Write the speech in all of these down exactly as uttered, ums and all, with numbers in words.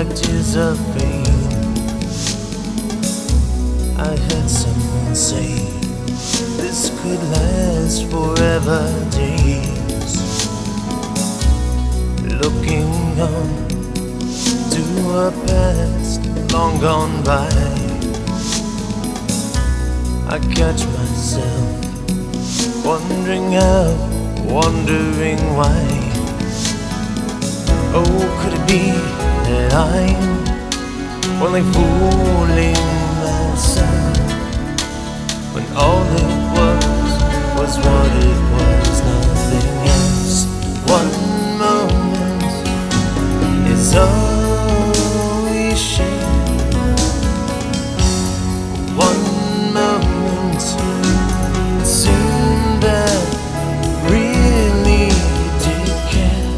like tears of pain. I heard someone say this could last forever days. Looking on to a past long gone by, I catch myself wondering how, wondering why. Oh, could it be that I'm only fooling myself, when all it was was what it was, nothing else. One moment is all we share. One moment it seemed that really did care.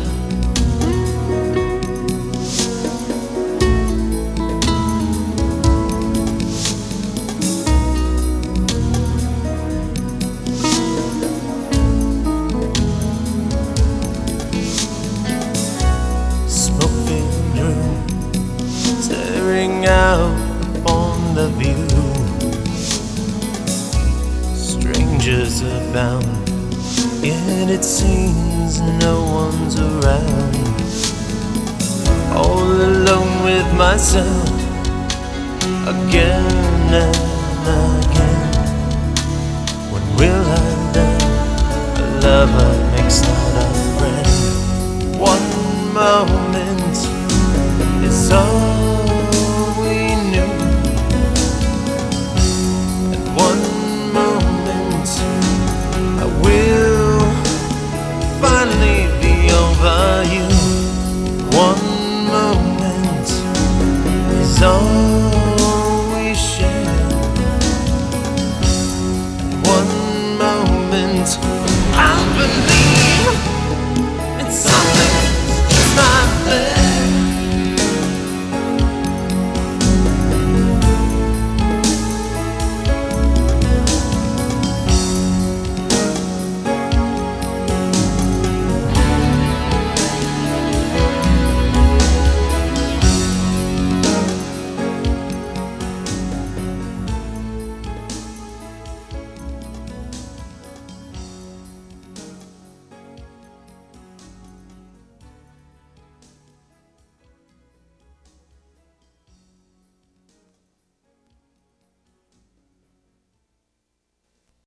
Smoke-filled room, staring out upon the view. Strangers abound, yet it seems no one's around. All alone with myself, again and again. When will I learn a lover makes